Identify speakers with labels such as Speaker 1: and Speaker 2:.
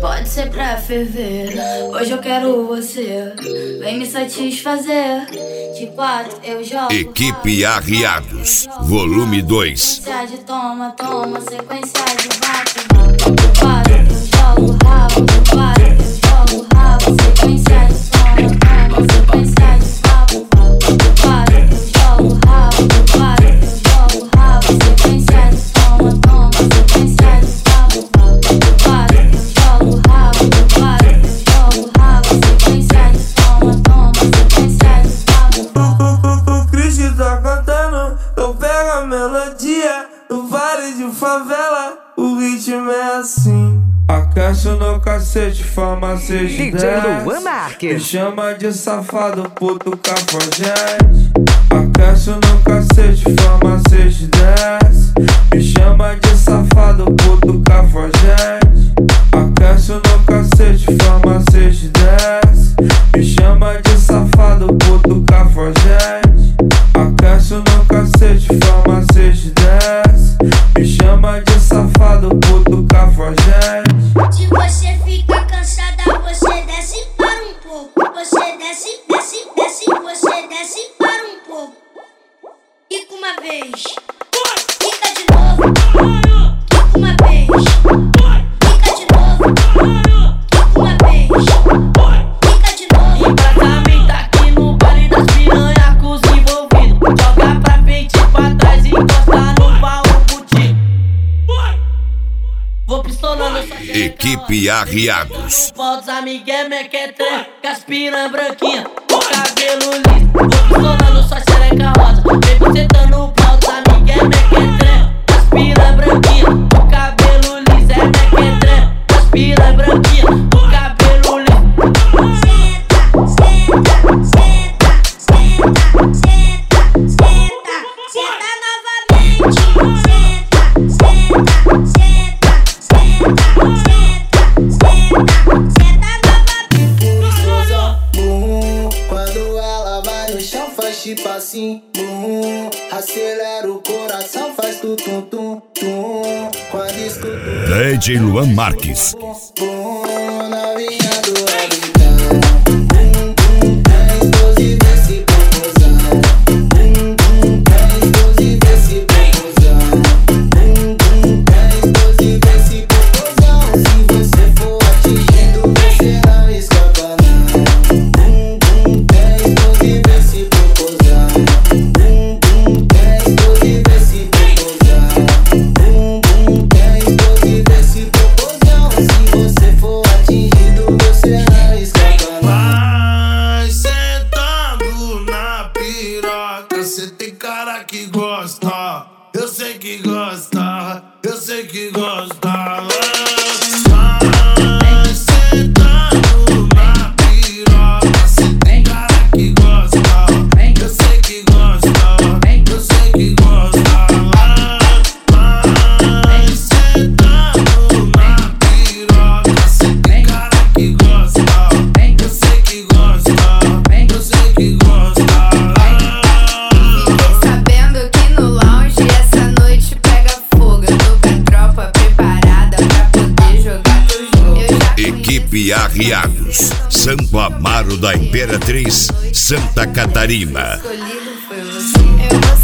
Speaker 1: pode ser pra ferver. Hoje eu quero você, vem me satisfazer. De 4 eu jogo.
Speaker 2: Equipe Arriados, volume 2.
Speaker 1: Sequência de toma, toma, sequência de bate. De 4 eu jogo rabo, de 4 eu jogo rabo. Sequência de toma, toma, sequência de rabo. De 4 eu jogo rabo, de 4 eu jogo rabo. Sequência de toma, toma, sequência de rabo. De 4 eu jogo rabo, de 4 eu jogo rabo. Sequência de toma, toma, sequência de rabo.
Speaker 3: O Cris tá cantando, eu pego a melodia. No vale de favela, o ritmo é assim. Aquece no cacete, farmacêutico
Speaker 4: DJ Luan Marques.
Speaker 3: Me chama de safado, puto cafajeste. Aquece no cacete, farmacêutico desce. Me chama de safado, puto cafajeste. Aquece no cacete, farmacêutico desce. Me chama de safado, puto cafajeste. Aquece no cacete, farmacêutico desce. Me chama de safado, puto cafajeste.
Speaker 5: Se você fica cansada, você desce para um pouco. Você desce, desce, desce, você desce para um pouco. Fica uma vez, fica de novo. Fica uma vez, fica de novo. Fica uma vez, fica de novo.
Speaker 6: E pra também tá aqui no baile das piranha com os envolvidos. Joga pra frente e pra trás e encosta no baú contigo. Vou pistolando só
Speaker 2: Equipe Arriados.
Speaker 6: Volta amigué, mequetré, com as piranha branquinha, o cabelo liso. Vou pistolando só xereca rosa. Vem bucetando o pau dos amigué, mequetré, com as piranha branquinha, o cabelo liso. É mequetré, com as piranha branquinha, o cabelo liso.
Speaker 5: Senta, senta, senta, senta, senta, senta, senta novamente. Senta, senta, senta, senta, senta, senta novamente.
Speaker 7: Quando ela vai no chão faz tipo assim. Acelera o coração, faz tu tum tum tum. Quando escuto
Speaker 2: DJ Luan Marques.
Speaker 7: novinha do habitat. Inclusive esse popozão. Inclusive esse popozão. Inclusive esse popozão. Se você for atingido, você não escapa não. Inclusive esse popozão. Inclusive esse popozão. Inclusive esse popozão. Se você for atingido, você não escapa não.
Speaker 3: Vai sentando na piroca, cê tem cara que gosta. Eu sei que gosta, eu sei que gosta. Vai sentando na piroca, cê tem cara que gosta. Eu sei que gosta, eu sei que gosta. Vai sentando na piroca, cê tem cara que gosta. Eu sei que gosta, eu sei que gosta.
Speaker 1: Fiquei sabendo que no lounge essa noite pega fogo. Eu tô com a tropa preparada pra poder jogar teu jogo. Eu já
Speaker 2: Equipe Arriados, Santo Amaro da Imperatriz, Santa Catarina.
Speaker 1: escolhido foi você. Eu vou